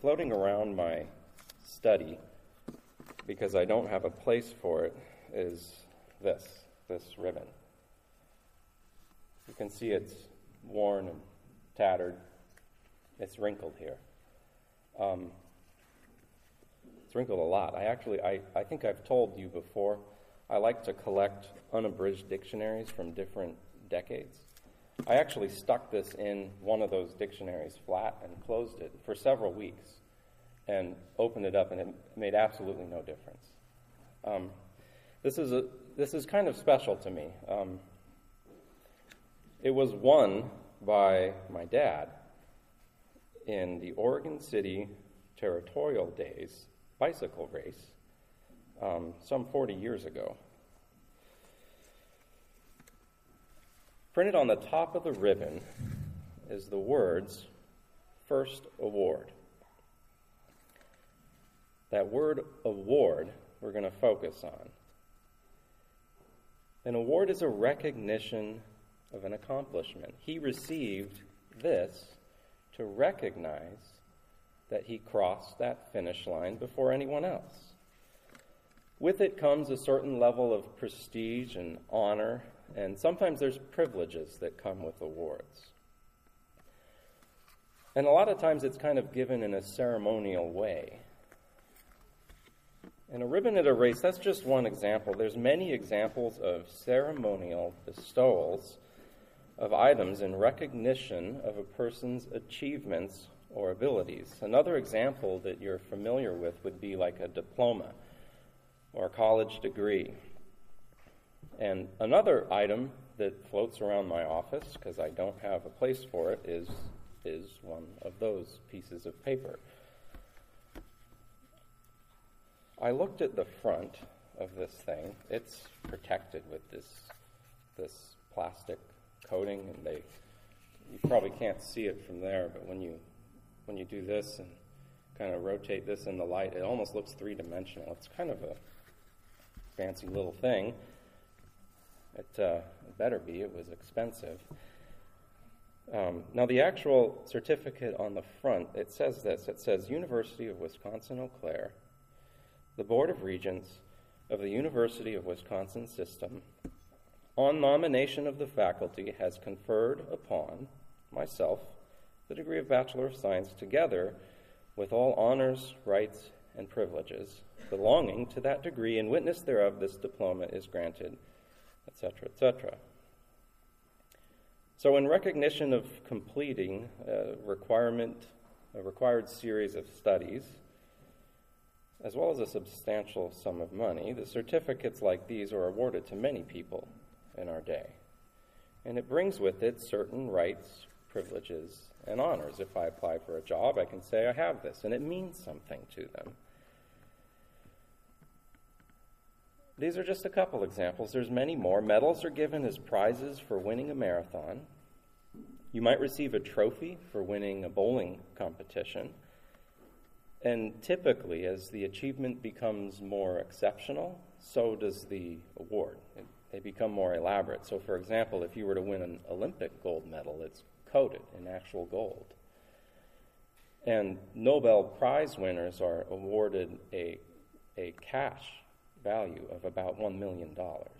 floating around my study, because I don't have a place for it, is this ribbon. You can see it's worn and tattered. It's wrinkled here. It's wrinkled a lot. I think I've told you before, I like to collect unabridged dictionaries from different decades. I actually stuck this in one of those dictionaries flat and closed it for several weeks and opened it up, and it made absolutely no difference. This is kind of special to me. It was won by my dad in the Oregon City Territorial Days bicycle race some 40 years ago. Printed on the top of the ribbon is the words, "First Award." That word award we're going to focus on. An award is a recognition of an accomplishment. He received this to recognize that he crossed that finish line before anyone else. With it comes a certain level of prestige and honor, and sometimes there's privileges that come with awards. And a lot of times it's kind of given in a ceremonial way. And a ribbon at a race, that's just one example. There's many examples of ceremonial bestowals of items in recognition of a person's achievements or abilities. Another example that you're familiar with would be like a diploma or a college degree. And another item that floats around my office, because I don't have a place for it, is one of those pieces of paper. I looked at the front of this thing. It's protected with this plastic coating, and you probably can't see it from there, but when you do this and kind of rotate this in the light, it almost looks three-dimensional. It's kind of a fancy little thing. It better be. It was expensive. Now, the actual certificate on the front, it says this. It says, University of Wisconsin-Eau Claire, the Board of Regents of the University of Wisconsin System, on nomination of the faculty, has conferred upon myself the degree of Bachelor of Science, together with all honors, rights, and privileges belonging to that degree. In witness thereof, this diploma is granted, etc., etc. So in recognition of completing a required series of studies, as well as a substantial sum of money, the certificates like these are awarded to many people in our day. And it brings with it certain rights, privileges, and honors. If I apply for a job, I can say I have this, and it means something to them. These are just a couple examples. There's many more. Medals are given as prizes for winning a marathon. You might receive a trophy for winning a bowling competition. And typically, as the achievement becomes more exceptional, so does the award. They become more elaborate. So, for example, if you were to win an Olympic gold medal, it's coated in actual gold. And Nobel Prize winners are awarded a cash value of about $1 million.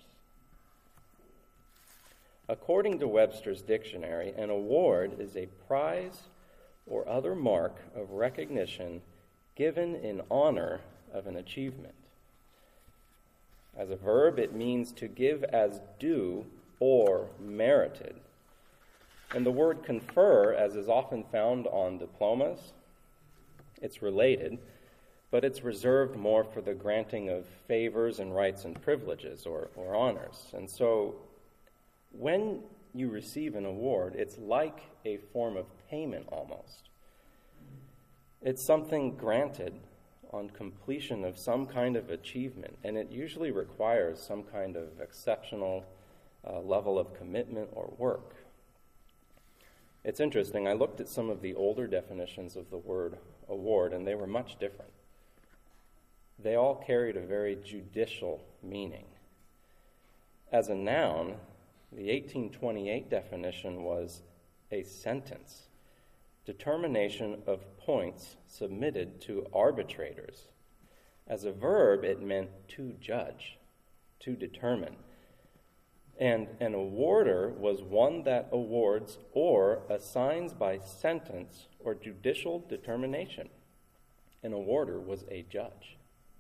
According to Webster's dictionary, an award is a prize or other mark of recognition given in honor of an achievement. As a verb, it means to give as due or merited. And the word confer, as is often found on diplomas, it's related, but it's reserved more for the granting of favors and rights and privileges or honors. And so when you receive an award, it's like a form of payment almost. It's something granted on completion of some kind of achievement, and it usually requires some kind of exceptional level of commitment or work. It's interesting, I looked at some of the older definitions of the word award, and they were much different. They all carried a very judicial meaning. As a noun, the 1828 definition was a sentence determination of points submitted to arbitrators. As a verb, it meant to judge, to determine. And an awarder was one that awards or assigns by sentence or judicial determination. An awarder was a judge.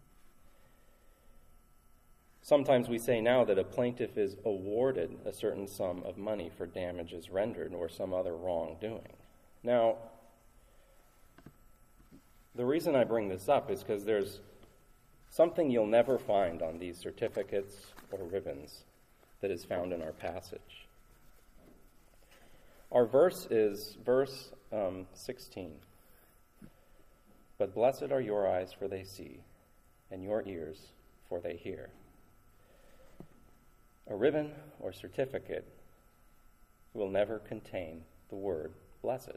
Sometimes we say now that a plaintiff is awarded a certain sum of money for damages rendered or some other wrongdoing. Now, the reason I bring this up is because there's something you'll never find on these certificates or ribbons that is found in our passage. Our verse is verse 16. But blessed are your eyes, for they see, and your ears, for they hear. A ribbon or certificate will never contain the word blessed.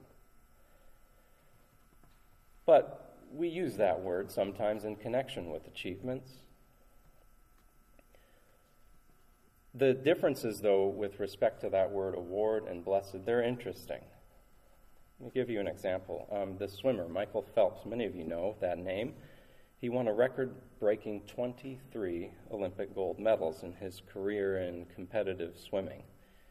But we use that word sometimes in connection with achievements. The differences, though, with respect to that word award and blessed, they're interesting. Let me give you an example. The swimmer, Michael Phelps, many of you know that name. He won a record-breaking 23 Olympic gold medals in his career in competitive swimming.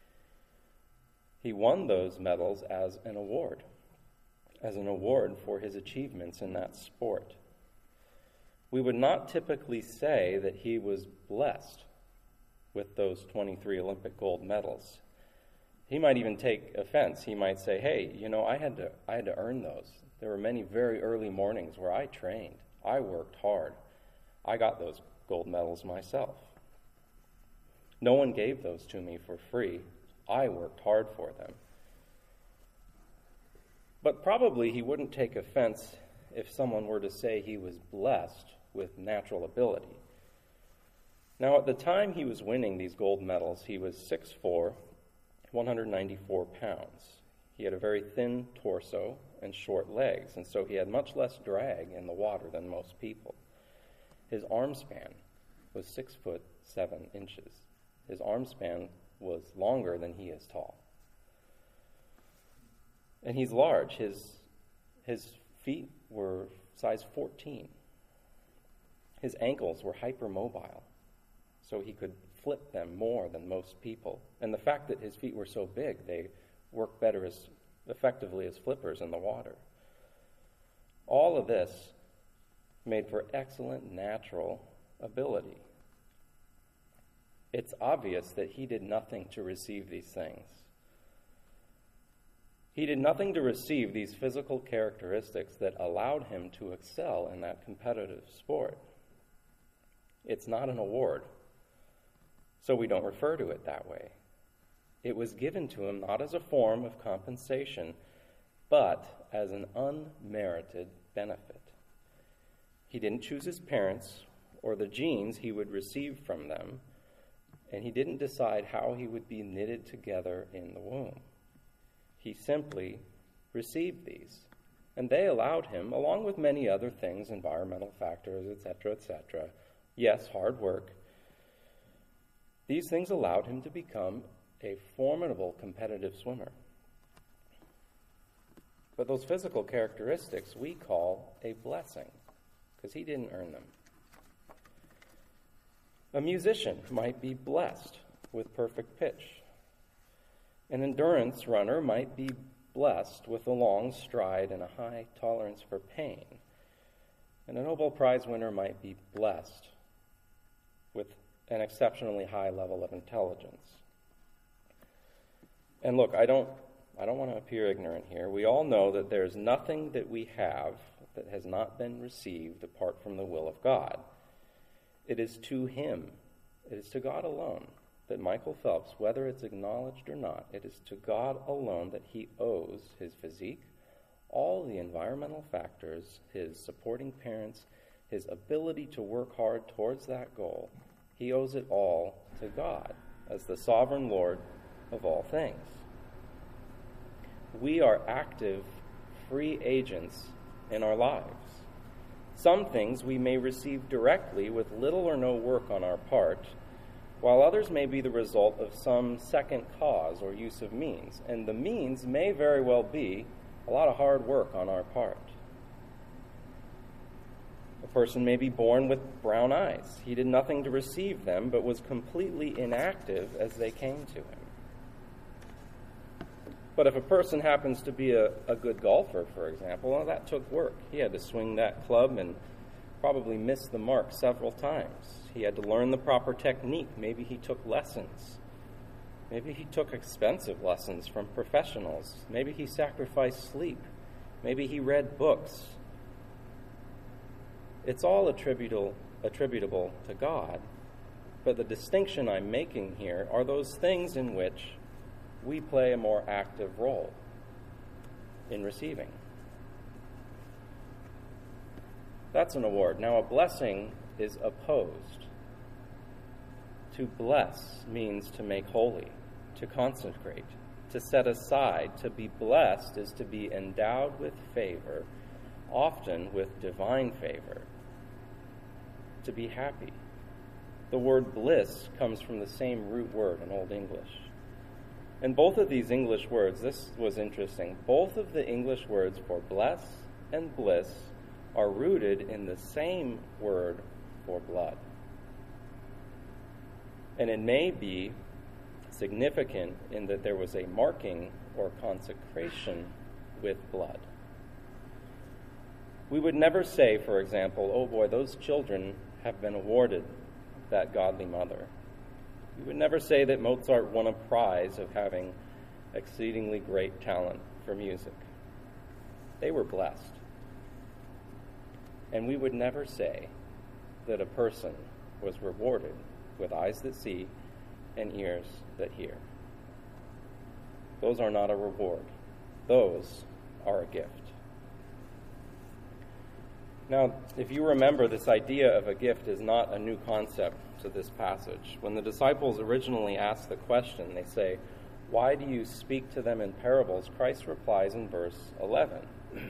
He won those medals as an award for his achievements in that sport. We would not typically say that he was blessed with those 23 Olympic gold medals. He might even take offense. He might say, hey, I had to earn those. There were many very early mornings where I trained. I worked hard. I got those gold medals myself. No one gave those to me for free. I worked hard for them. But probably he wouldn't take offense if someone were to say he was blessed with natural ability. Now, at the time he was winning these gold medals, he was 6'4", 194 pounds. He had a very thin torso and short legs, and so he had much less drag in the water than most people. His arm span was 6'7". His arm span was longer than he is tall. And he's large. His feet were size 14. His ankles were hypermobile, so he could flip them more than most people. And the fact that his feet were so big, they worked better as effectively as flippers in the water. All of this made for excellent natural ability. It's obvious that he did nothing to receive these things. He did nothing to receive these physical characteristics that allowed him to excel in that competitive sport. It's not an award, so we don't refer to it that way. It was given to him not as a form of compensation, but as an unmerited benefit. He didn't choose his parents or the genes he would receive from them, and he didn't decide how he would be knitted together in the womb. He simply received these, and they allowed him, along with many other things, environmental factors, etc., yes, hard work, these things allowed him to become a formidable competitive swimmer. But those physical characteristics we call a blessing, because he didn't earn them. A musician might be blessed with perfect pitch. An endurance runner might be blessed with a long stride and a high tolerance for pain. And a Nobel Prize winner might be blessed with an exceptionally high level of intelligence. And look, I don't want to appear ignorant here. We all know that there's nothing that we have that has not been received apart from the will of God. It is to him, it is to God alone, that Michael Phelps, whether it's acknowledged or not, it is to God alone that he owes his physique, all the environmental factors, his supporting parents, his ability to work hard towards that goal. He owes it all to God as the sovereign Lord of all things. We are active, free agents in our lives. Some things we may receive directly with little or no work on our part, while others may be the result of some second cause or use of means. And the means may very well be a lot of hard work on our part. A person may be born with brown eyes. He did nothing to receive them, but was completely inactive as they came to him. But if a person happens to be a good golfer, for example, well, that took work. He had to swing that club and probably miss the mark several times. He had to learn the proper technique. Maybe he took lessons. Maybe he took expensive lessons from professionals. Maybe he sacrificed sleep. Maybe he read books. It's all attributable to God, but the distinction I'm making here are those things in which we play a more active role in receiving. That's an award. Now, a blessing is opposed. To bless means to make holy, to consecrate, to set aside. To be blessed is to be endowed with favor, often with divine favor. To be happy. The word bliss comes from the same root word in Old English. And both of these English words, this was interesting, both of the English words for bless and bliss are rooted in the same word for blood. And it may be significant in that there was a marking or consecration with blood. We would never say, for example, oh boy, those children have been awarded that godly mother. We would never say that Mozart won a prize of having exceedingly great talent for music. They were blessed. And we would never say that a person was rewarded with eyes that see and ears that hear. Those are not a reward. Those are a gift. Now, if you remember, this idea of a gift is not a new concept to this passage. When the disciples originally asked the question, they say, "Why do you speak to them in parables?" Christ replies in verse 11,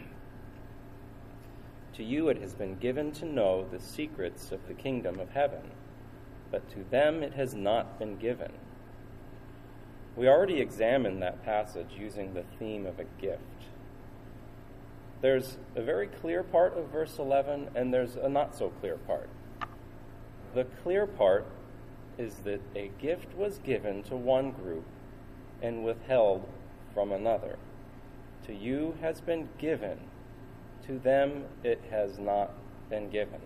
"To you it has been given to know the secrets of the kingdom of heaven, but to them it has not been given." We already examined that passage using the theme of a gift. There's a very clear part of verse 11, and there's a not-so-clear part. The clear part is that a gift was given to one group and withheld from another. To you has been given, to them it has not been given.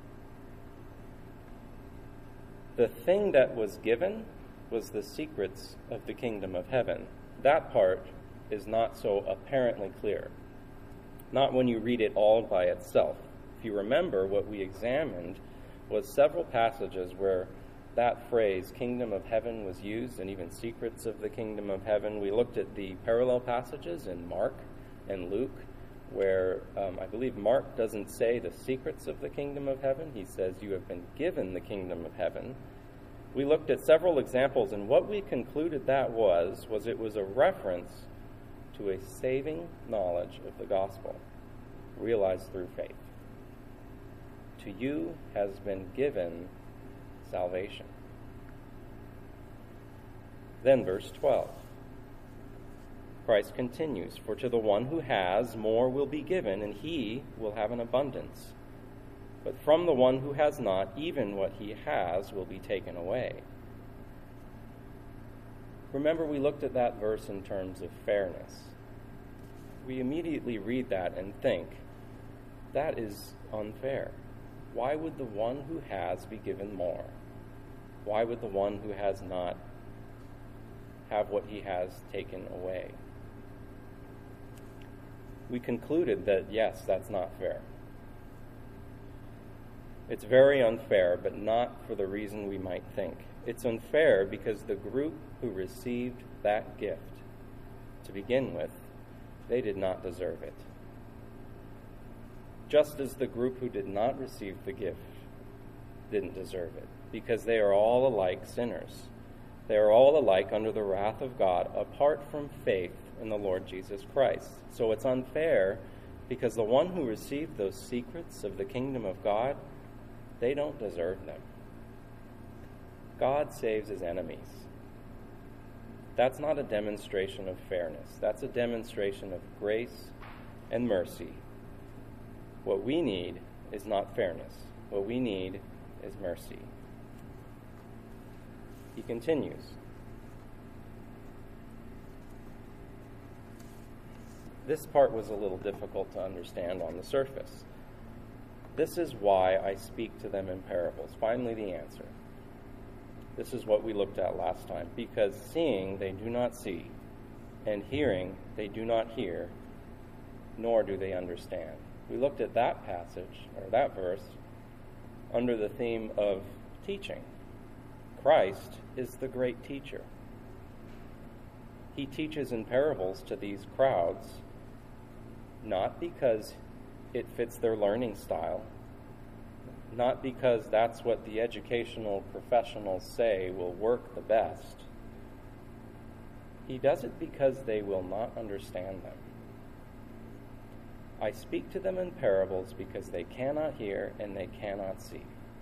The thing that was given was the secrets of the kingdom of heaven. That part is not so apparently clear. Not when you read it all by itself. If you remember, what we examined was several passages where that phrase, kingdom of heaven, was used, and even secrets of the kingdom of heaven. We looked at the parallel passages in Mark and Luke, where I believe Mark doesn't say the secrets of the kingdom of heaven. He says you have been given the kingdom of heaven. We looked at several examples, and what we concluded that was it was a reference to a saving knowledge of the gospel, realized through faith. To you has been given salvation. Then verse 12. Christ continues, "For to the one who has, more will be given, and he will have an abundance. But from the one who has not, even what he has will be taken away." Remember, we looked at that verse in terms of fairness. We immediately read that and think, that is unfair. Why would the one who has be given more? Why would the one who has not have what he has taken away? We concluded that, yes, that's not fair. It's very unfair, but not for the reason we might think. It's unfair because the group who received that gift, to begin with, they did not deserve it. Just as the group who did not receive the gift didn't deserve it, because they are all alike sinners. They are all alike under the wrath of God, apart from faith in the Lord Jesus Christ. So it's unfair because the one who received those secrets of the kingdom of God, they don't deserve them. God saves his enemies. That's not a demonstration of fairness. That's a demonstration of grace and mercy. What we need is not fairness. What we need is mercy. He continues. This part was a little difficult to understand on the surface. This is why I speak to them in parables. Finally, the answer. This is what we looked at last time. Because seeing they do not see, and hearing they do not hear, nor do they understand. We looked at that passage, or that verse, under the theme of teaching. Christ is the great teacher. He teaches in parables to these crowds, not because it fits their learning style, not because that's what the educational professionals say will work the best. He does it because they will not understand them. I speak to them in parables because they cannot hear and they cannot see.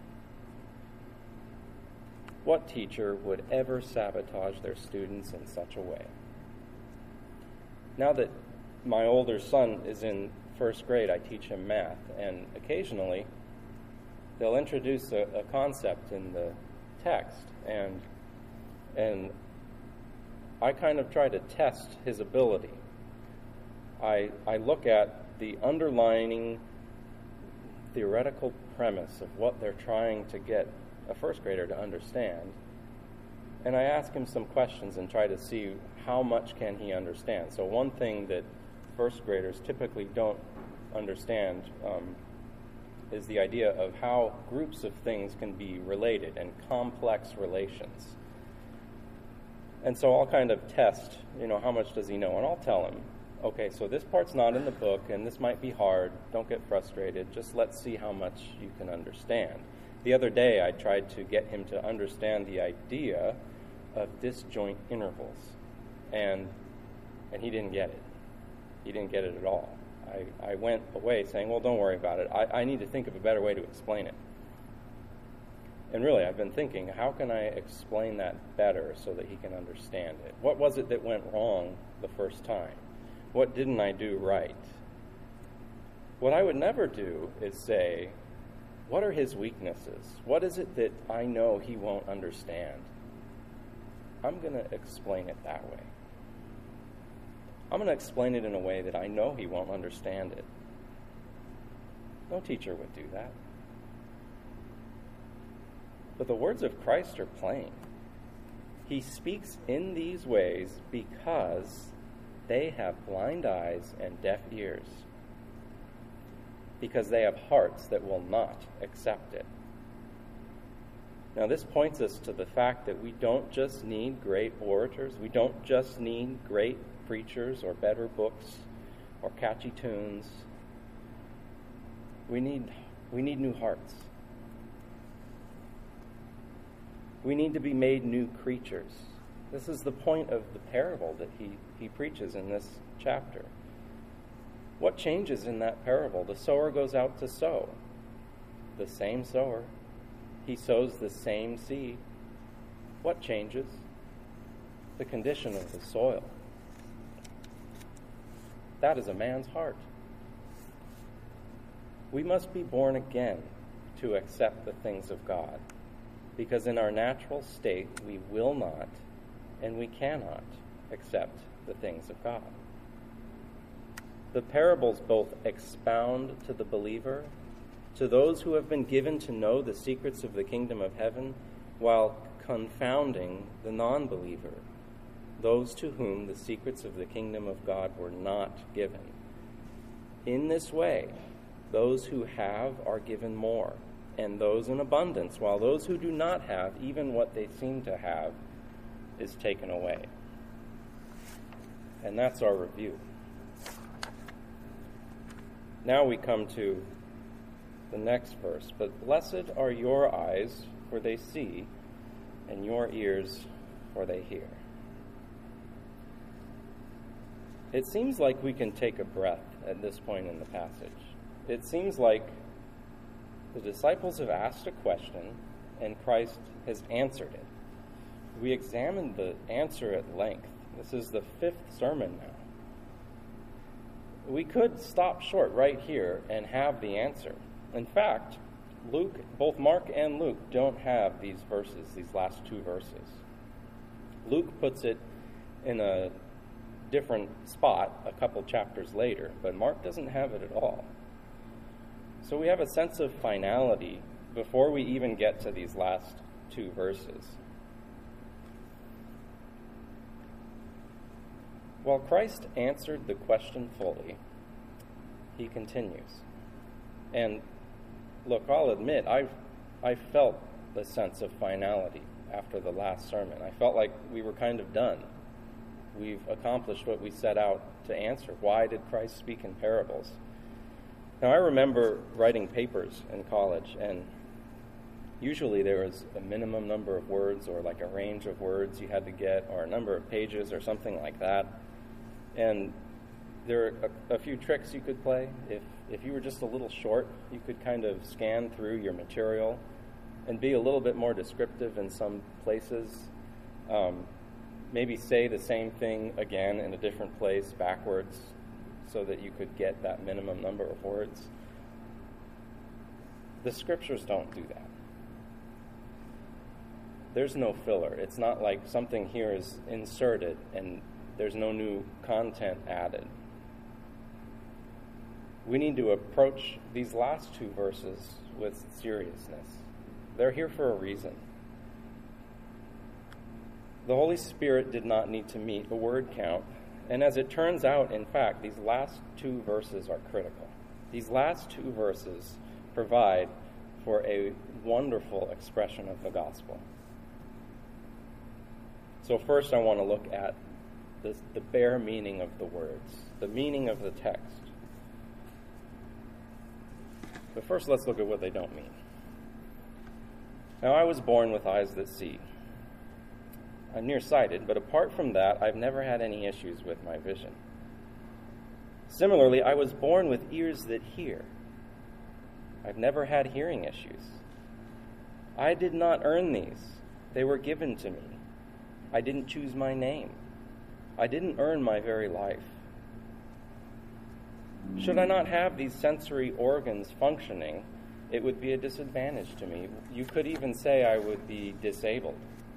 What teacher would ever sabotage their students in such a way? Now that my older son is in first grade, I teach him math, and occasionally they'll introduce a concept in the text, and I kind of try to test his ability. I look at the underlying theoretical premise of what they're trying to get a first grader to understand, and I ask him some questions and try to see how much can he understand. So one thing that first graders typically don't understand is the idea of how groups of things can be related and complex relations. And so I'll kind of test, how much does he know? And I'll tell him, okay, so this part's not in the book, and this might be hard. Don't get frustrated. Just let's see how much you can understand. The other day, I tried to get him to understand the idea of disjoint intervals, and he didn't get it. He didn't get it at all. I went away saying, well, don't worry about it. I need to think of a better way to explain it. And really, I've been thinking, how can I explain that better so that he can understand it? What was it that went wrong the first time? What didn't I do right? What I would never do is say, what are his weaknesses? What is it that I know he won't understand? I'm going to explain it that way. I'm going to explain it in a way that I know he won't understand it. No teacher would do that. But the words of Christ are plain. He speaks in these ways because they have blind eyes and deaf ears, because they have hearts that will not accept it. Now, this points us to the fact that we don't just need great orators. We don't just need great preachers or better books or catchy tunes. We need new hearts. We need to be made new creatures. This is the point of the parable that he preaches in this chapter. What changes in that parable? The sower goes out to sow. The same sower. He sows the same seed. What changes? The condition of the soil. That is a man's heart. We must be born again to accept the things of God, because in our natural state we will not and we cannot accept the things of God. The parables both expound to the believer, to those who have been given to know the secrets of the kingdom of heaven, while confounding the non-believer, those to whom the secrets of the kingdom of God were not given. In this way, those who have are given more, and those in abundance, while those who do not have, even what they seem to have, is taken away. And that's our review. Now we come to the next verse. But blessed are your eyes, for they see, and your ears, for they hear. It seems like we can take a breath at this point in the passage. It seems like the disciples have asked a question, and Christ has answered it. We examined the answer at length. This is the 5th sermon now. we could stop short right here and have the answer. In fact, both Mark and Luke don't have these verses, these last two verses. Luke puts it in a different spot a couple chapters later, but Mark doesn't have it at all. So we have a sense of finality before we even get to these last two verses. While Christ answered the question fully, he continues. And look, I'll admit, I felt a sense of finality after the last sermon. I felt like we were kind of done. We've accomplished what we set out to answer. Why did Christ speak in parables? Now, I remember writing papers in college, and usually there was a minimum number of words or like a range of words you had to get or a number of pages or something like that. And there are a few tricks you could play. If you were just a little short, you could kind of scan through your material and be a little bit more descriptive in some places. Maybe say the same thing again in a different place backwards so that you could get that minimum number of words. The scriptures don't do that. There's no filler. It's not like something here is inserted and there's no new content added. We need to approach these last two verses with seriousness. They're here for a reason. The Holy Spirit did not need to meet a word count, and as it turns out, in fact, these last two verses are critical. These last two verses provide for a wonderful expression of the gospel. So first I want to look at the bare meaning of the words, the meaning of the text. But first let's look at what they don't mean. Now, I was born with eyes that see. I'm nearsighted, but apart from that, I've never had any issues with my vision. Similarly, I was born with ears that hear. I've never had hearing issues. I did not earn these. They were given to me. I didn't choose my name. I didn't earn my very life. Should I not have these sensory organs functioning, it would be a disadvantage to me. You could even say I would be disabled.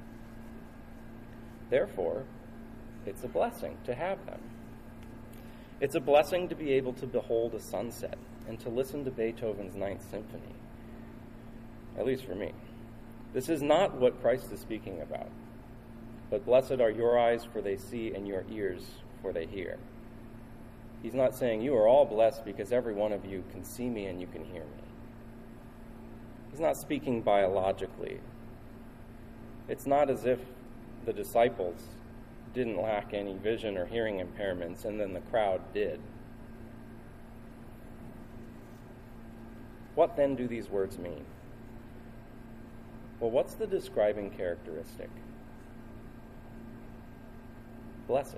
Therefore, it's a blessing to have them. It's a blessing to be able to behold a sunset and to listen to Beethoven's Ninth Symphony, at least for me. This is not what Christ is speaking about. But blessed are your eyes, for they see, and your ears, for they hear. He's not saying you are all blessed because every one of you can see me and you can hear me. He's not speaking biologically. It's not as if the disciples didn't lack any vision or hearing impairments and then the crowd did. What then do these words mean? Well, what's the describing characteristic? Blessed.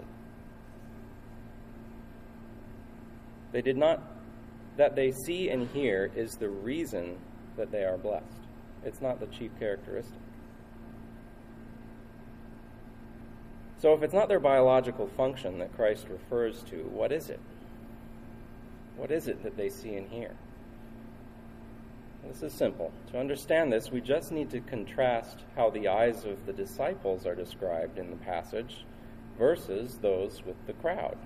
That they see and hear is the reason that they are blessed. It's not the chief characteristic. So if it's not their biological function that Christ refers to, what is it? What is it that they see and hear? This is simple. To understand this, we just need to contrast how the eyes of the disciples are described in the passage versus those with the crowd.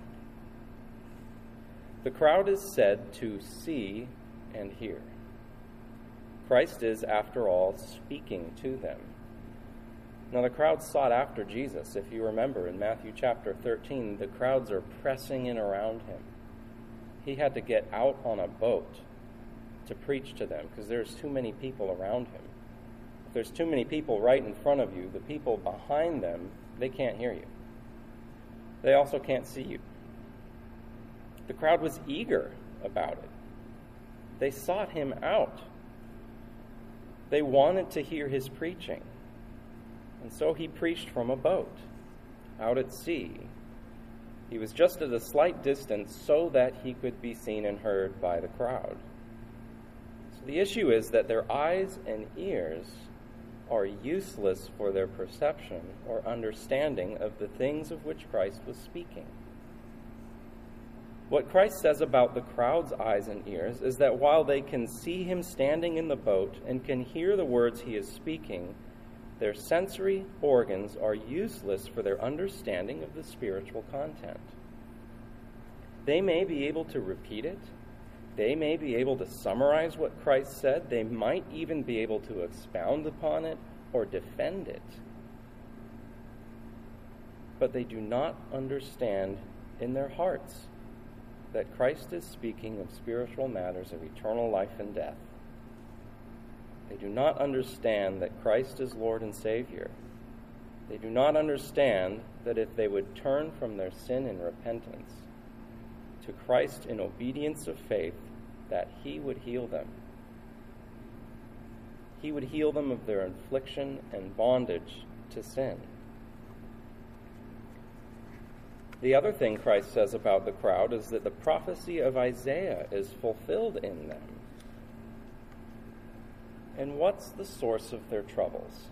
The crowd is said to see and hear. Christ is, after all, speaking to them. Now, the crowd sought after Jesus. If you remember, in Matthew chapter 13, the crowds are pressing in around him. He had to get out on a boat to preach to them because there's too many people around him. If there's too many people right in front of you, the people behind them, they can't hear you. They also can't see you. The crowd was eager about it. They sought him out. They wanted to hear his preaching. And so he preached from a boat, out at sea. He was just at a slight distance so that he could be seen and heard by the crowd. So the issue is that their eyes and ears are useless for their perception or understanding of the things of which Christ was speaking. What Christ says about the crowd's eyes and ears is that while they can see him standing in the boat and can hear the words he is speaking, their sensory organs are useless for their understanding of the spiritual content. They may be able to repeat it. They may be able to summarize what Christ said. They might even be able to expound upon it or defend it. But they do not understand in their hearts that Christ is speaking of spiritual matters of eternal life and death. They do not understand that Christ is Lord and Savior. They do not understand that if they would turn from their sin in repentance to Christ in obedience of faith, that he would heal them. He would heal them of their affliction and bondage to sin. The other thing Christ says about the crowd is that the prophecy of Isaiah is fulfilled in them. And what's the source of their troubles?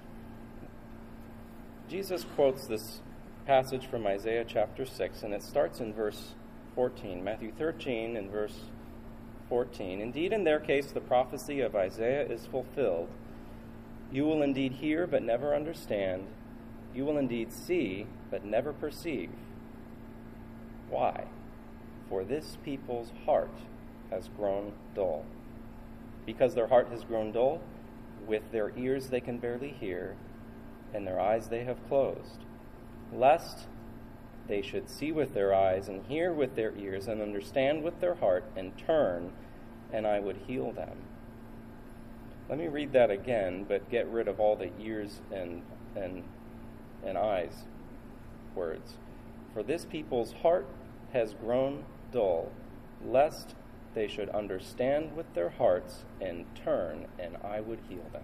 Jesus quotes this passage from Isaiah chapter 6, and it starts in verse 14. Matthew 13 and verse 14. Indeed, in their case, the prophecy of Isaiah is fulfilled. You will indeed hear, but never understand. You will indeed see, but never perceive. Why? For this people's heart has grown dull. Because their heart has grown dull, with their ears they can barely hear, and their eyes they have closed, lest they should see with their eyes and hear with their ears and understand with their heart and turn, and I would heal them. Let me read that again, but get rid of all the ears and eyes words. For this people's heart has grown dull, lest they should understand with their hearts and turn, and I would heal them.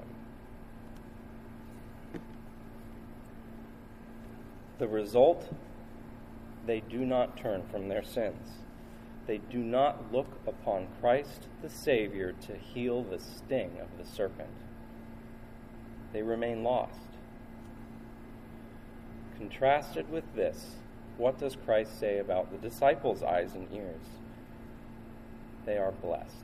The result, they do not turn from their sins. They do not look upon Christ the Savior to heal the sting of the serpent. They remain lost. Contrasted with this, what does Christ say about the disciples' eyes and ears? They are blessed.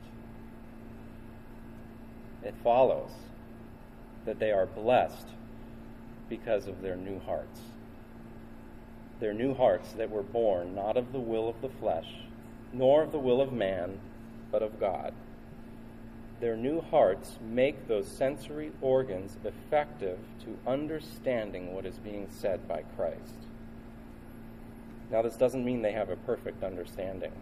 It follows that they are blessed because of their new hearts. Their new hearts that were born not of the will of the flesh, nor of the will of man, but of God. Their new hearts make those sensory organs effective to understanding what is being said by Christ. Now, this doesn't mean they have a perfect understanding.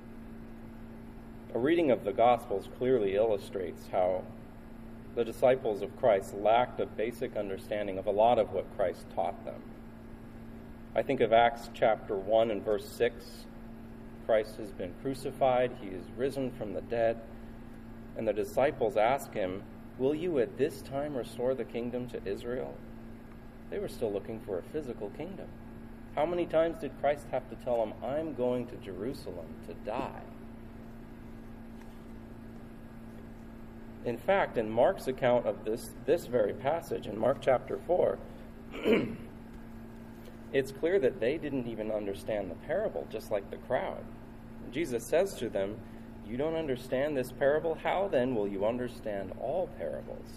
A reading of the Gospels clearly illustrates how the disciples of Christ lacked a basic understanding of a lot of what Christ taught them. I think of Acts chapter 1 and verse 6. Christ has been crucified, he is risen from the dead, and the disciples ask him, will you at this time restore the kingdom to Israel? They were still looking for a physical kingdom. How many times did Christ have to tell them, I'm going to Jerusalem to die? In fact, in Mark's account of this very passage, in Mark chapter 4, it's clear that they didn't even understand the parable, just like the crowd. Jesus says to them, you don't understand this parable? How then will you understand all parables?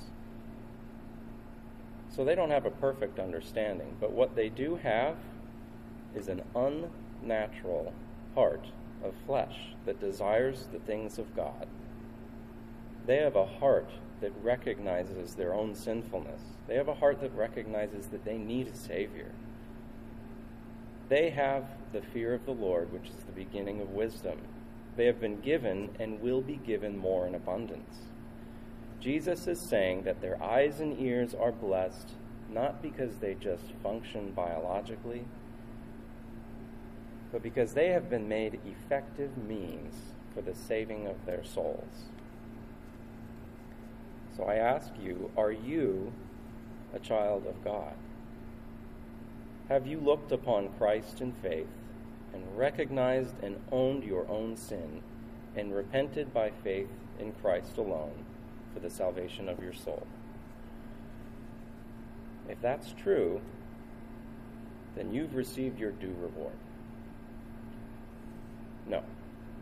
So they don't have a perfect understanding, but what they do have is an unnatural heart of flesh that desires the things of God. They have a heart that recognizes their own sinfulness. They have a heart that recognizes that they need a Savior. They have the fear of the Lord, which is the beginning of wisdom. They have been given and will be given more in abundance. Jesus is saying that their eyes and ears are blessed, not because they just function biologically, but because they have been made effective means for the saving of their souls. So I ask you, are you a child of God? Have you looked upon Christ in faith and recognized and owned your own sin and repented by faith in Christ alone for the salvation of your soul? If that's true, then you've received your due reward. No,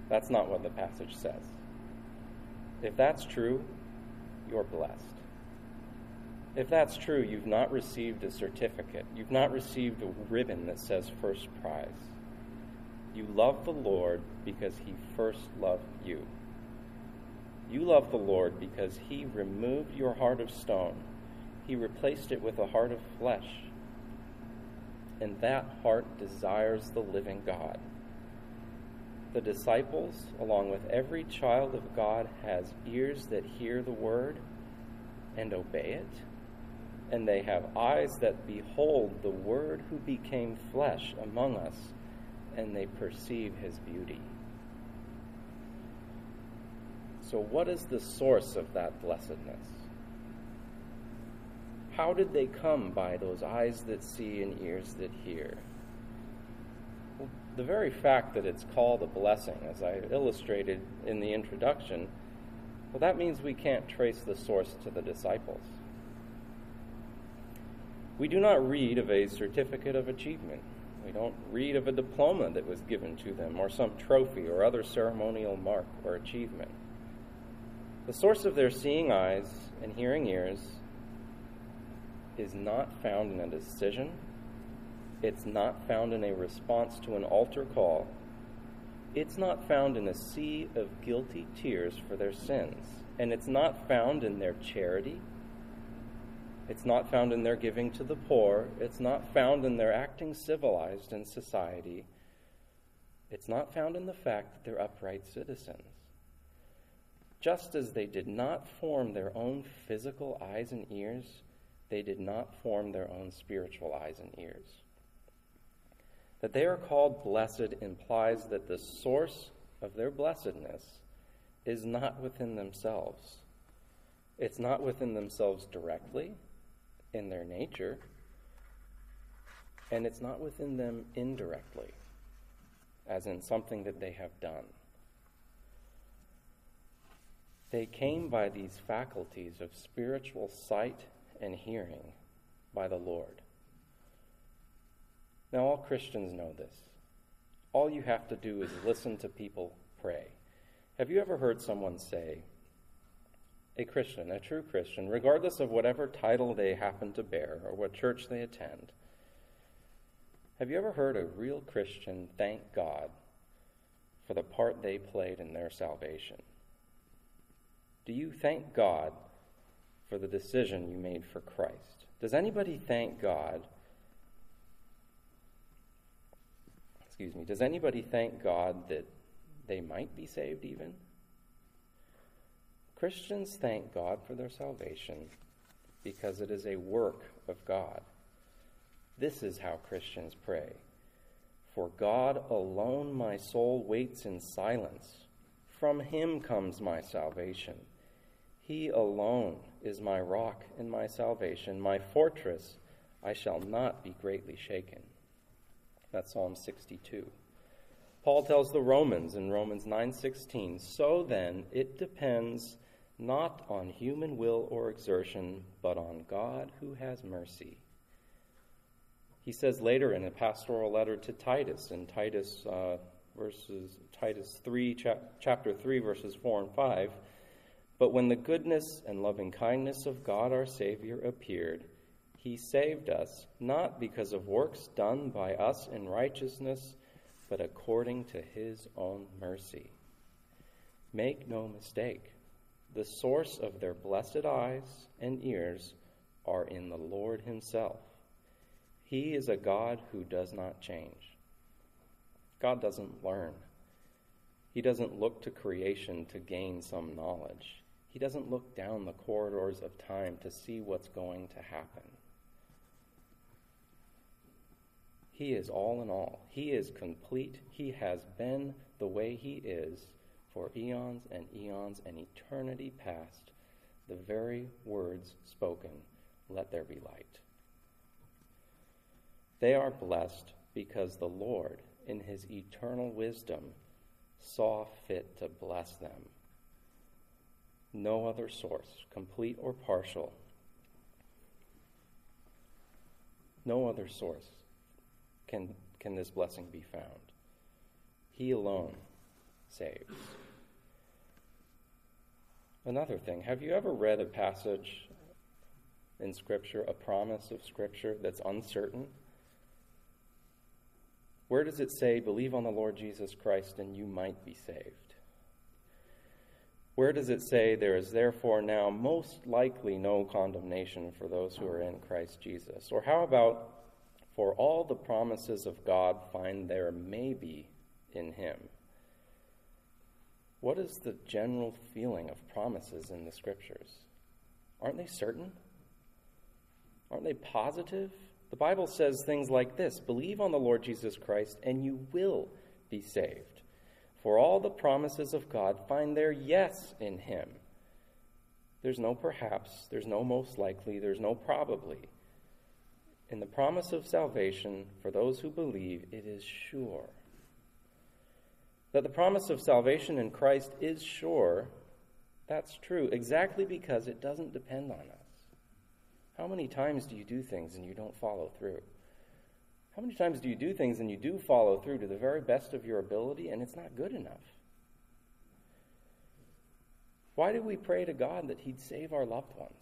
That's not what the passage says. If that's true, you're blessed. If that's true, you've not received a certificate. You've not received a ribbon that says first prize. You love the Lord because he first loved you. You love the Lord because he removed your heart of stone. He replaced it with a heart of flesh. And that heart desires the living God. The disciples, along with every child of God, has ears that hear the word and obey it. And they have eyes that behold the Word who became flesh among us, and they perceive his beauty. So what is the source of that blessedness? How did they come by those eyes that see and ears that hear? Well, the very fact that it's called a blessing, as I illustrated in the introduction, well, that means we can't trace the source to the disciples. We do not read of a certificate of achievement. We don't read of a diploma that was given to them, or some trophy or other ceremonial mark or achievement. The source of their seeing eyes and hearing ears is not found in a decision. It's not found in a response to an altar call. It's not found in a sea of guilty tears for their sins. And it's not found in their charity. It's not found in their giving to the poor. It's not found in their acting civilized in society. It's not found in the fact that they're upright citizens. Just as they did not form their own physical eyes and ears, they did not form their own spiritual eyes and ears. That they are called blessed implies that the source of their blessedness is not within themselves. It's not within themselves directly, in their nature, and it's not within them indirectly, as in something that they have done. They came by these faculties of spiritual sight and hearing by the Lord. Now, all Christians know this. All you have to do is listen to people pray. Have you ever heard someone say, a Christian, a true Christian, regardless of whatever title they happen to bear or what church they attend, have you ever heard a real Christian thank God for the part they played in their salvation? Do you thank God for the decision you made for Christ? Does anybody thank God? Does anybody thank God that they might be saved even? Christians thank God for their salvation because it is a work of God. This is how Christians pray. For God alone my soul waits in silence. From him comes my salvation. He alone is my rock and my salvation, my fortress. I shall not be greatly shaken. That's Psalm 62. Paul tells the Romans in Romans 9:16, so then it depends not on human will or exertion, but on God who has mercy. He says later in a pastoral letter to Titus, in Titus 3, chapter 3, verses 4 and 5, but when the goodness and loving kindness of God our Savior appeared, he saved us, not because of works done by us in righteousness, but according to his own mercy. Make no mistake, the source of their blessed eyes and ears are in the Lord himself. He is a God who does not change. God doesn't learn. He doesn't look to creation to gain some knowledge. He doesn't look down the corridors of time to see what's going to happen. He is all in all. He is complete. He has been the way he is for eons and eternity past, the very words spoken, let there be light. They are blessed because the Lord, in his eternal wisdom, saw fit to bless them. No other source, complete or partial, no other source can this blessing be found. He alone saves. Another thing, have you ever read a passage in Scripture, a promise of Scripture that's uncertain? Where does it say, believe on the Lord Jesus Christ and you might be saved? Where does it say, there is therefore now most likely no condemnation for those who are in Christ Jesus? Or how about, for all the promises of God find their maybe in him? What is the general feeling of promises in the Scriptures? Aren't they certain? Aren't they positive? The Bible says things like this: believe on the Lord Jesus Christ and you will be saved. For all the promises of God find their yes in him. There's no perhaps, there's no most likely, there's no probably. In the promise of salvation, for those who believe, it is sure. That the promise of salvation in Christ is sure, that's true, exactly because it doesn't depend on us. How many times do you do things and you don't follow through? How many times do you do things and you do follow through to the very best of your ability and it's not good enough? Why do we pray to God that he'd save our loved ones?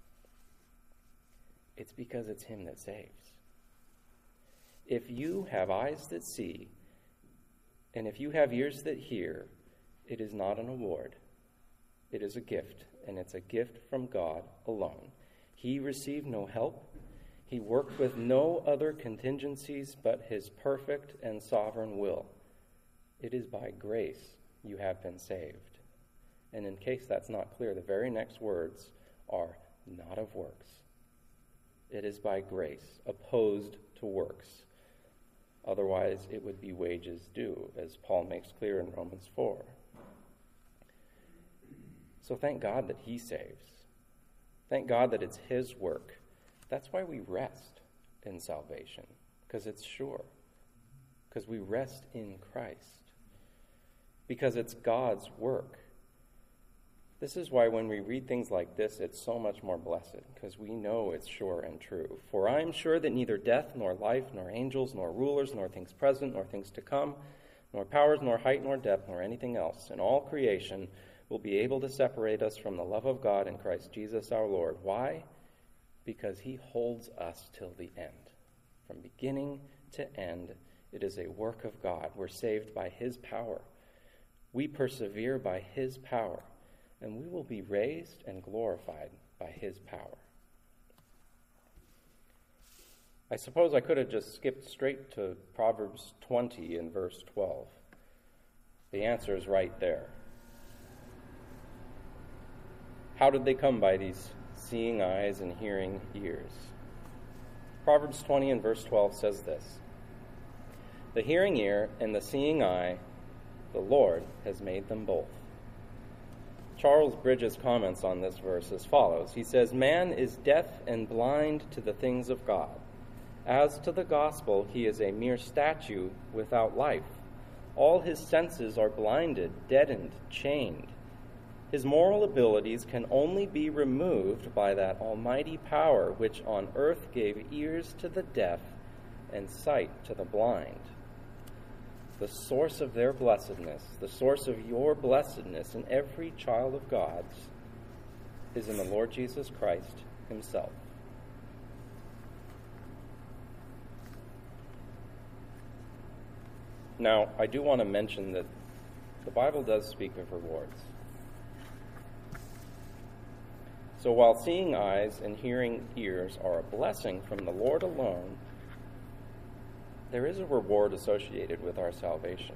It's because it's him that saves. If you have eyes that see, and if you have ears that hear, it is not an award. It is a gift, and it's a gift from God alone. He received no help. He worked with no other contingencies but his perfect and sovereign will. It is by grace you have been saved. And in case that's not clear, the very next words are not of works. It is by grace, opposed to works. Otherwise, it would be wages due, as Paul makes clear in Romans 4. So thank God that he saves. Thank God that it's his work. That's why we rest in salvation, because it's sure. Because we rest in Christ. Because it's God's work. This is why when we read things like this, it's so much more blessed, because we know it's sure and true. For I am sure that neither death, nor life, nor angels, nor rulers, nor things present, nor things to come, nor powers, nor height, nor depth, nor anything else in all creation will be able to separate us from the love of God in Christ Jesus our Lord. Why? Because he holds us till the end. From beginning to end, it is a work of God. We're saved by his power. We persevere by his power. And we will be raised and glorified by his power. I suppose I could have just skipped straight to Proverbs 20 in verse 12. The answer is right there. How did they come by these seeing eyes and hearing ears? Proverbs 20 in verse 12 says this: the hearing ear and the seeing eye, the Lord has made them both. Charles Bridges comments on this verse as follows. He says, man is deaf and blind to the things of God. As to the gospel, he is a mere statue without life. All his senses are blinded, deadened, chained. His moral abilities can only be removed by that almighty power which on earth gave ears to the deaf and sight to the blind. The source of their blessedness, the source of your blessedness in every child of God's, is in the Lord Jesus Christ himself. Now, I do want to mention that the Bible does speak of rewards. So while seeing eyes and hearing ears are a blessing from the Lord alone, there is a reward associated with our salvation.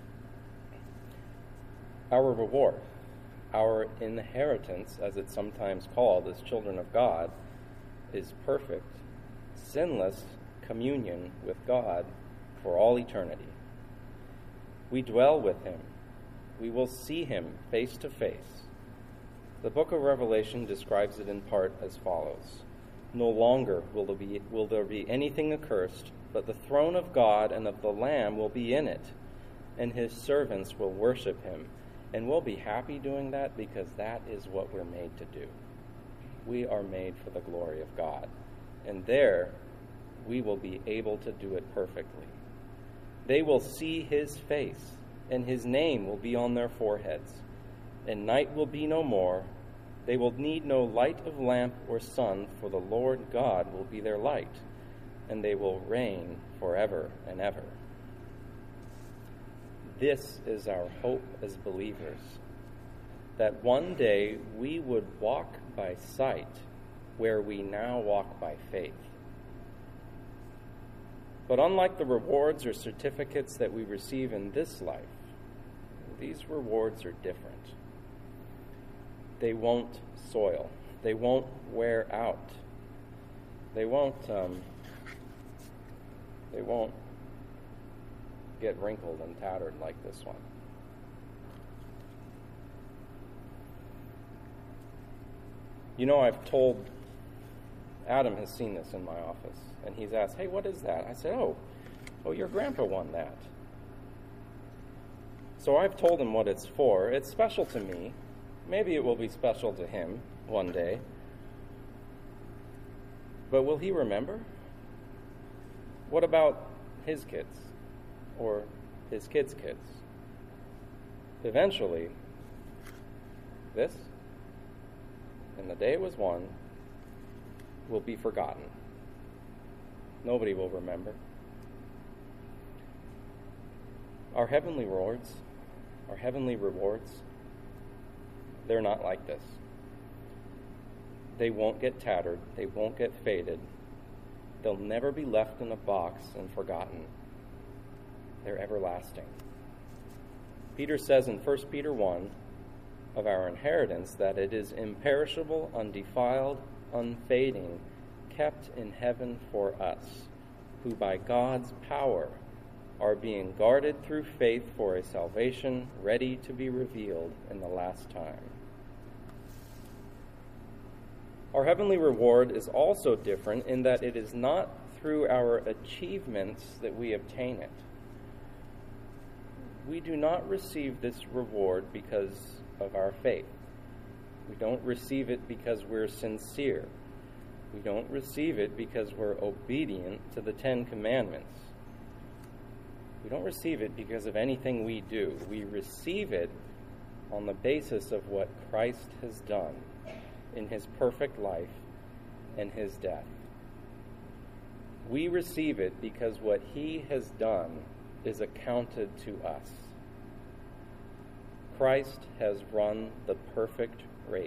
Our reward, our inheritance, as it's sometimes called as children of God, is perfect, sinless communion with God for all eternity. We dwell with him. We will see him face to face. The book of Revelation describes it in part as follows: no longer will there be anything accursed, but the throne of God and of the Lamb will be in it, and his servants will worship him. And we'll be happy doing that, because that is what we're made to do. We are made for the glory of God. And there, we will be able to do it perfectly. They will see his face, and his name will be on their foreheads. And night will be no more. They will need no light of lamp or sun, for the Lord God will be their light, and they will reign forever and ever. This is our hope as believers, that one day we would walk by sight where we now walk by faith. But unlike the rewards or certificates that we receive in this life, these rewards are different. They won't soil. They won't wear out. They won't get wrinkled and tattered like this one. You know, Adam has seen this in my office, and he's asked, "Hey, what is that?" I said, oh, your grandpa won that. So I've told him what it's for. It's special to me. Maybe it will be special to him one day. But will he remember? What about his kids or his kids' kids? Eventually, this, and the day it was won, will be forgotten. Nobody will remember. Our heavenly rewards, they're not like this. They won't get tattered. They won't get faded. They'll never be left in a box and forgotten. They're everlasting. Peter says in 1 Peter 1 of our inheritance that it is imperishable, undefiled, unfading, kept in heaven for us, who by God's power are being guarded through faith for a salvation ready to be revealed in the last time. Our heavenly reward is also different in that it is not through our achievements that we obtain it. We do not receive this reward because of our faith. We don't receive it because we're sincere. We don't receive it because we're obedient to the 10 Commandments. We don't receive it because of anything we do. We receive it on the basis of what Christ has done in his perfect life and his death. We receive it because what he has done is accounted to us. Christ has run the perfect race.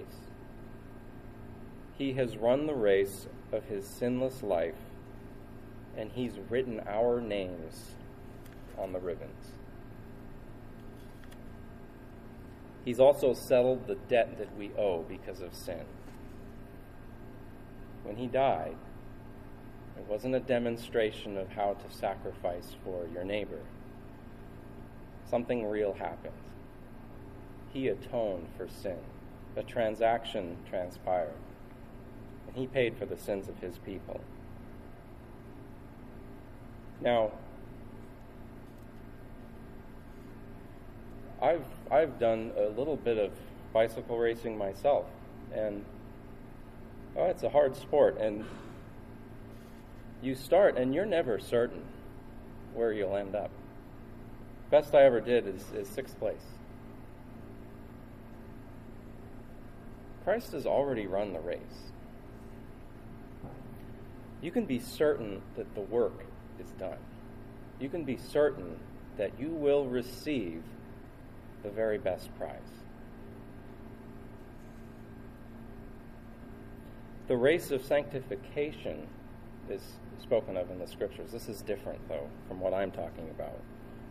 He has run the race of his sinless life, and he's written our names on the ribbons. He's also settled the debt that we owe because of sin. When he died, it wasn't a demonstration of how to sacrifice for your neighbor. Something real happened. He atoned for sin. A transaction transpired. And he paid for the sins of his people. Now, I've done a little bit of bicycle racing myself, and it's a hard sport, and you start and you're never certain where you'll end up. Best I ever did is 6th place. Christ has already run the race. You can be certain that the work is done. You can be certain that you will receive the very best prize. The race of sanctification is spoken of in the scriptures. This is different, though, from what I'm talking about.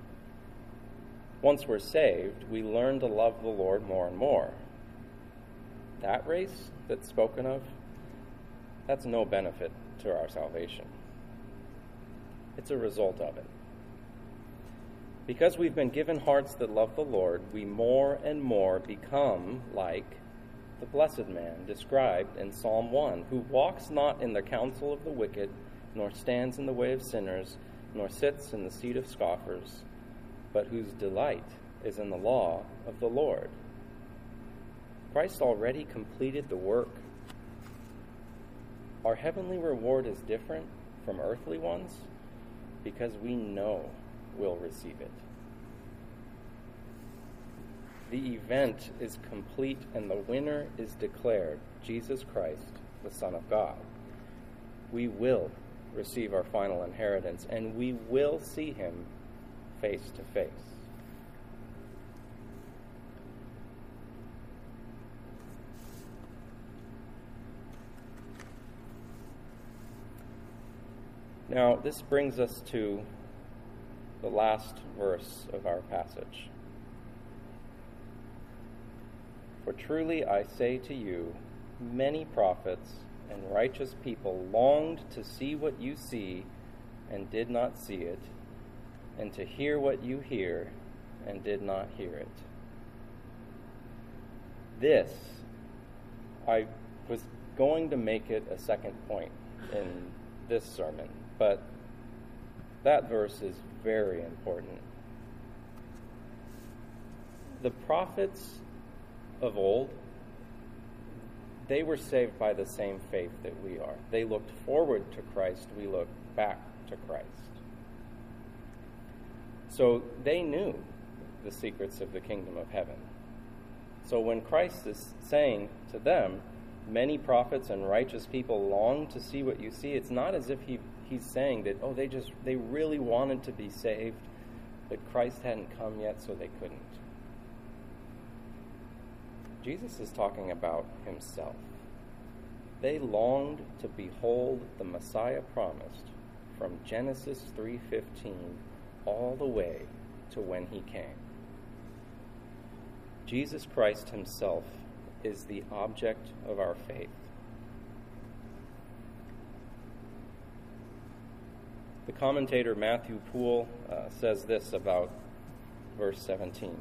Once we're saved, we learn to love the Lord more and more. That race that's spoken of, that's no benefit to our salvation. It's a result of it. Because we've been given hearts that love the Lord, we more and more become like the blessed man described in Psalm 1, who walks not in the counsel of the wicked, nor stands in the way of sinners, nor sits in the seat of scoffers, but whose delight is in the law of the Lord. Christ already completed the work. Our heavenly reward is different from earthly ones because we know we'll receive it. The event is complete and the winner is declared, Jesus Christ, the Son of God. We will receive our final inheritance, and we will see him face to face. Now, this brings us to the last verse of our passage. For truly I say to you, many prophets and righteous people longed to see what you see and did not see it, and to hear what you hear and did not hear it. This, I was going to make it a second point in this sermon, but that verse is very important. The prophets of old, they were saved by the same faith that we are. They looked forward to Christ, we look back to Christ. So they knew the secrets of the kingdom of heaven. So when Christ is saying to them, many prophets and righteous people long to see what you see, it's not as if he's saying that, they really wanted to be saved, but Christ hadn't come yet, so they couldn't. Jesus is talking about himself. They longed to behold the Messiah promised from Genesis 3:15 all the way to when he came. Jesus Christ himself is the object of our faith. The commentator Matthew Poole says this about verse 17.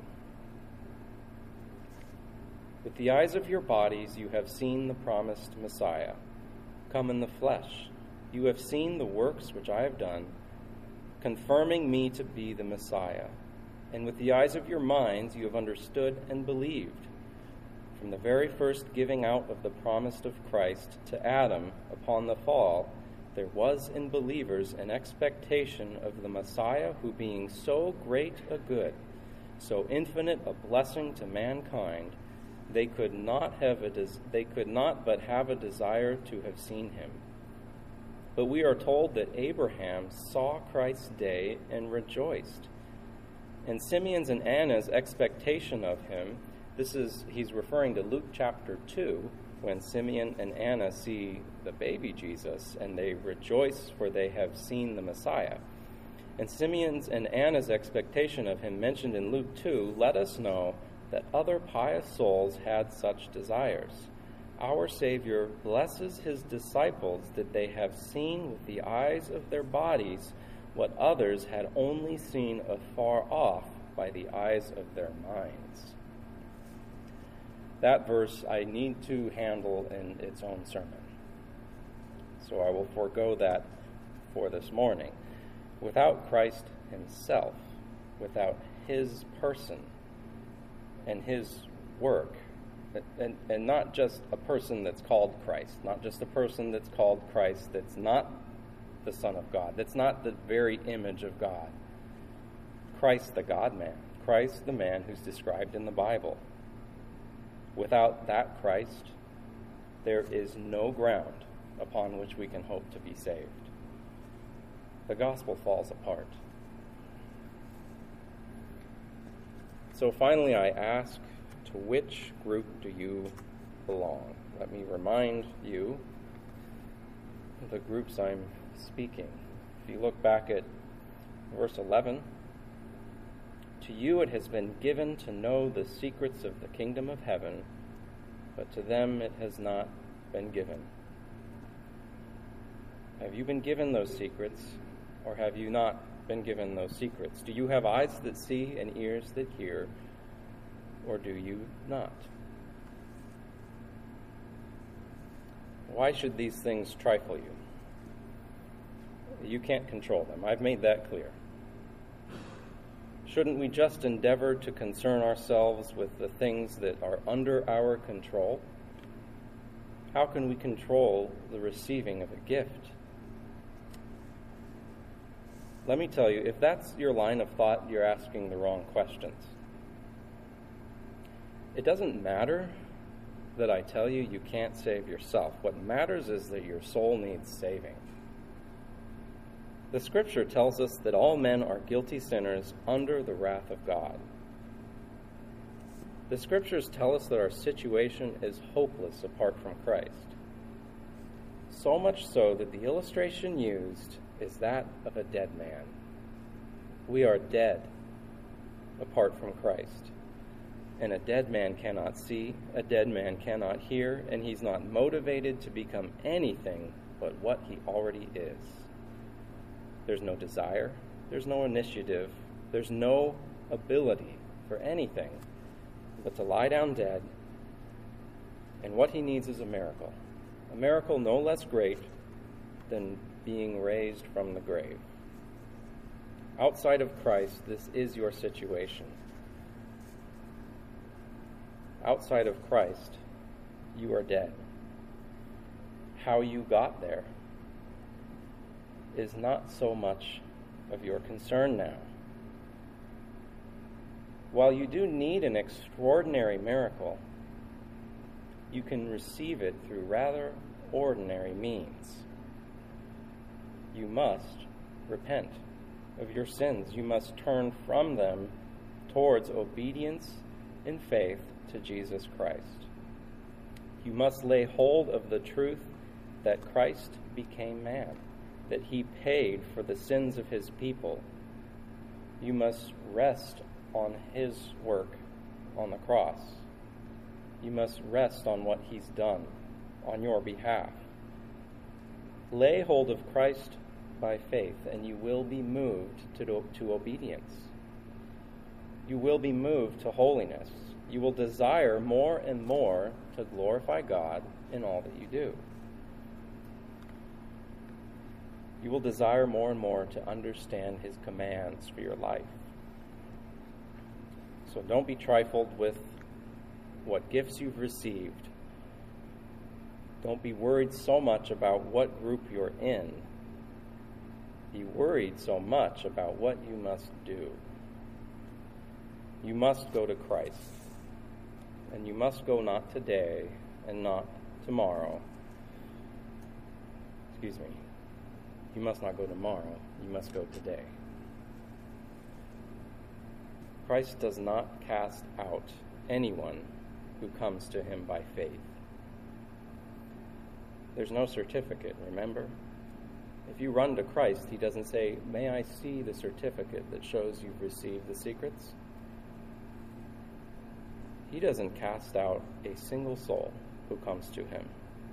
With the eyes of your bodies you have seen the promised Messiah come in the flesh. You have seen the works which I have done, confirming me to be the Messiah. And with the eyes of your minds you have understood and believed. From the very first giving out of the promise of Christ to Adam upon the fall, there was in believers an expectation of the Messiah who, being so great a good, so infinite a blessing to mankind, they could not but have a desire to have seen him. But we are told that Abraham saw Christ's day and rejoiced. And Simeon's and Anna's expectation of him, he's referring to Luke chapter 2, when Simeon and Anna see the baby Jesus, and they rejoice for they have seen the Messiah. And Simeon's and Anna's expectation of him mentioned in Luke 2 let us know that other pious souls had such desires. Our Savior blesses his disciples that they have seen with the eyes of their bodies what others had only seen afar off by the eyes of their minds. That verse I need to handle in its own sermon, so I will forego that for this morning. Without Christ himself, without his person and his work, and not just a person that's called Christ, not just a person that's called Christ that's not the Son of God, that's not the very image of God. Christ the God-man, Christ the man who's described in the Bible. Without that Christ, there is no ground upon which we can hope to be saved. The gospel falls apart. So finally, I ask, to which group do you belong? Let me remind you of the groups I'm speaking. If you look back at verse 11, to you it has been given to know the secrets of the kingdom of heaven, but to them it has not been given. Have you been given those secrets, or have you not been given those secrets? Do you have eyes that see and ears that hear, or do you not? Why should these things trifle you? You can't control them. I've made that clear. Shouldn't we just endeavor to concern ourselves with the things that are under our control? How can we control the receiving of a gift? Let me tell you, if that's your line of thought, you're asking the wrong questions. It doesn't matter that I tell you you can't save yourself. What matters is that your soul needs saving. The Scripture tells us that all men are guilty sinners under the wrath of God. The Scriptures tell us that our situation is hopeless apart from Christ. So much so that the illustration used is that of a dead man. We are dead apart from Christ. And a dead man cannot see, a dead man cannot hear, and he's not motivated to become anything but what he already is. There's no desire, there's no initiative, there's no ability for anything but to lie down dead, and what he needs is a miracle no less great than being raised from the grave. Outside of Christ, this is your situation. Outside of Christ, you are dead. How you got there is not so much of your concern now. While you do need an extraordinary miracle, you can receive it through rather ordinary means. You must repent of your sins. You must turn from them towards obedience in faith to Jesus Christ. You must lay hold of the truth that Christ became man, that he paid for the sins of his people. You must rest on his work on the cross. You must rest on what he's done on your behalf. Lay hold of Christ by faith, and you will be moved to obedience. You will be moved to holiness. You will desire more and more to glorify God in all that you do. You will desire more and more to understand his commands for your life. So don't be trifled with what gifts you've received. Don't be worried so much about what group you're in. Be worried so much about what you must do. You must go to Christ. And you must go not today and not tomorrow. Excuse me. You must not go tomorrow. You must go today. Christ does not cast out anyone who comes to him by faith. There's no certificate, remember? If you run to Christ, he doesn't say, "May I see the certificate that shows you've received the secrets?" He doesn't cast out a single soul who comes to him.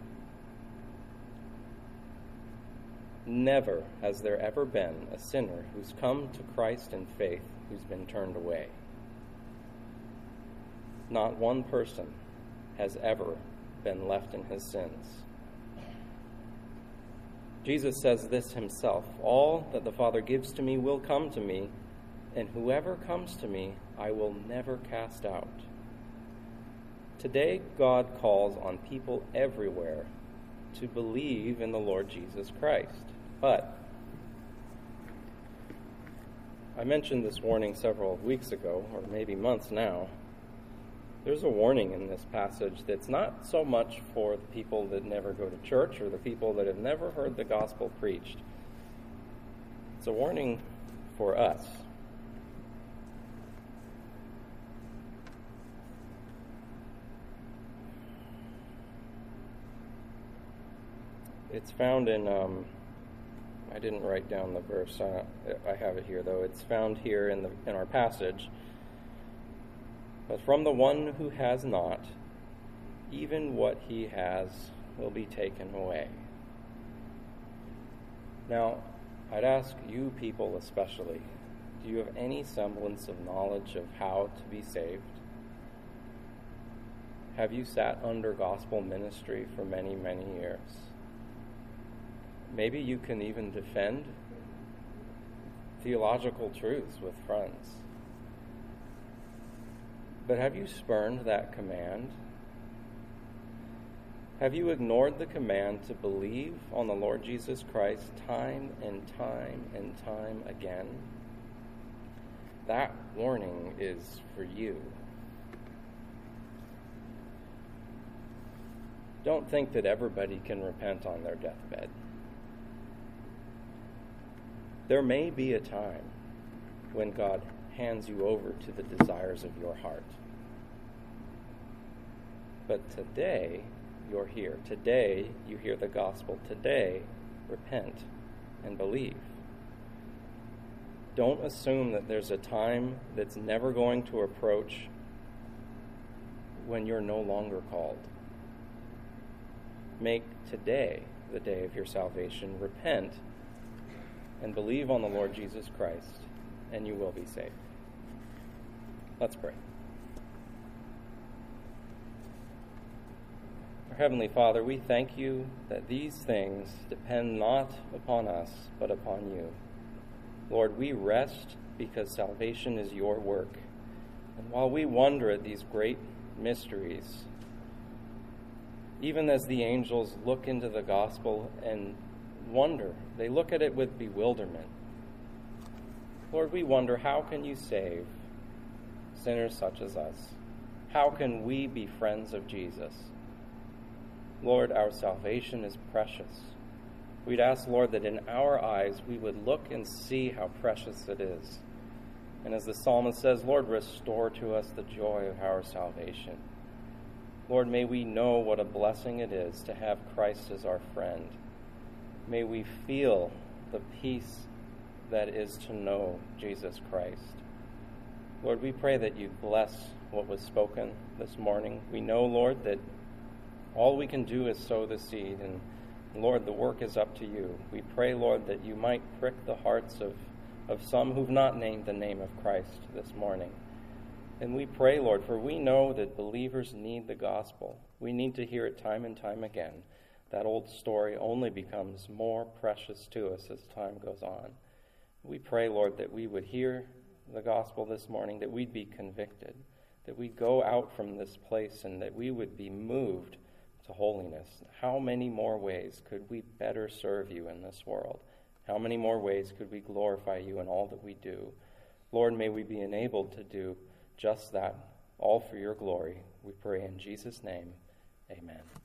Never has there ever been a sinner who's come to Christ in faith who's been turned away. Not one person has ever been left in his sins. Jesus says this himself, "All that the Father gives to me will come to me, and whoever comes to me I will never cast out." Today, God calls on people everywhere to believe in the Lord Jesus Christ. But I mentioned this warning several weeks ago, or maybe months now. There's a warning in this passage that's not so much for the people that never go to church or the people that have never heard the gospel preached. It's a warning for us. It's found in, I didn't write down the verse, I have it here though. It's found here in our passage. But from the one who has not, even what he has will be taken away. Now, I'd ask you people especially, do you have any semblance of knowledge of how to be saved? Have you sat under gospel ministry for many, many years? Maybe you can even defend theological truths with friends. But have you spurned that command? Have you ignored the command to believe on the Lord Jesus Christ time and time and time again? That warning is for you. don't think that everybody can repent on their deathbed. There may be a time when God hands you over to the desires of your heart. But today, you're here. Today, you hear the gospel. Today, repent and believe. Don't assume that there's a time that's never going to approach when you're no longer called. Make today the day of your salvation. Repent and believe on the Lord Jesus Christ, and you will be saved. Let's pray. Our Heavenly Father, we thank you that these things depend not upon us, but upon you. Lord, we rest because salvation is your work. And while we wonder at these great mysteries, even as the angels look into the gospel and wonder, they look at it with bewilderment. Lord, we wonder, how can you save sinners such as us? How can we be friends of Jesus? Lord, our salvation is precious. We'd ask, Lord, that in our eyes we would look and see how precious it is. And as the psalmist says, Lord, restore to us the joy of our salvation. Lord, may we know what a blessing it is to have Christ as our friend. May we feel the peace that is to know Jesus Christ. Lord, we pray that you bless what was spoken this morning. We know, Lord, that all we can do is sow the seed, and Lord, the work is up to you. We pray, Lord, that you might prick the hearts of some who've not named the name of Christ this morning. And we pray, Lord, for we know that believers need the gospel. We need to hear it time and time again. That old story only becomes more precious to us as time goes on. We pray, Lord, that we would hear the gospel this morning, that we'd be convicted, that we'd go out from this place and that we would be moved to holiness. How many more ways could we better serve you in this world? How many more ways could we glorify you in all that we do? Lord, may we be enabled to do just that, all for your glory. We pray in Jesus' name, amen.